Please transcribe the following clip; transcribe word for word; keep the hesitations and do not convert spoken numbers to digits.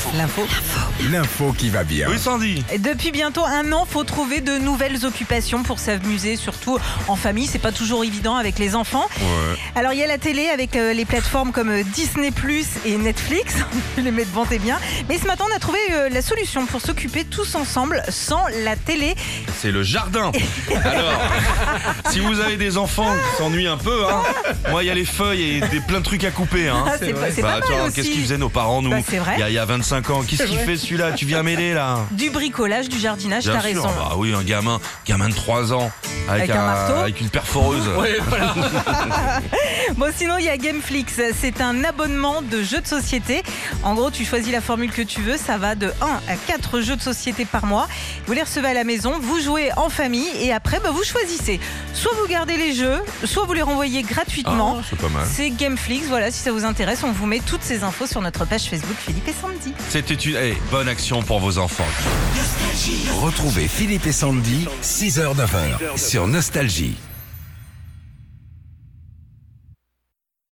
L'info. L'info qui va bien. Oui, Sandy. Et depuis bientôt un an, faut trouver de nouvelles occupations pour s'amuser, surtout en famille. C'est pas toujours évident avec les enfants. Ouais. Alors il y a la télé avec euh, les plateformes comme euh, Disney plus et Netflix. Les mettre bon et bien. Mais ce matin, on a trouvé euh, la solution pour s'occuper tous ensemble sans la télé. C'est le jardin. Alors, si vous avez des enfants qui s'ennuient un peu, hein, moi il y a les feuilles et des, plein de trucs à couper. Hein. Ah, c'est pas, c'est Bah, pas tu mal vois, aussi. qu'est-ce qu'ils faisaient nos parents, nous, Bah, c'est vrai. il y, a, il y a vingt-cinq ans. Qu'est-ce qu'il fait celui-là? Tu viens m'aider là? Du bricolage, du jardinage, Bien t'as sûr. raison. Bah oui, un gamin, gamin de trois ans avec, Avec un marteau. avec une perforeuse. Bon, sinon, il y a Gameflix. C'est un abonnement de jeux de société. En gros, tu choisis la formule que tu veux. Ça va de un à quatre jeux de société par mois. Vous les recevez à la maison, vous jouez en famille et après, bah, vous choisissez. Soit vous gardez les jeux, soit vous les renvoyez gratuitement. Ah, c'est pas mal. C'est Gameflix. Voilà, si ça vous intéresse, on vous met toutes ces infos sur notre page Facebook Philippe et Sandy. C'était une eh, bonne action pour vos enfants. Retrouvez Philippe et Sandy, six heures neuf heures sur Nostalgie.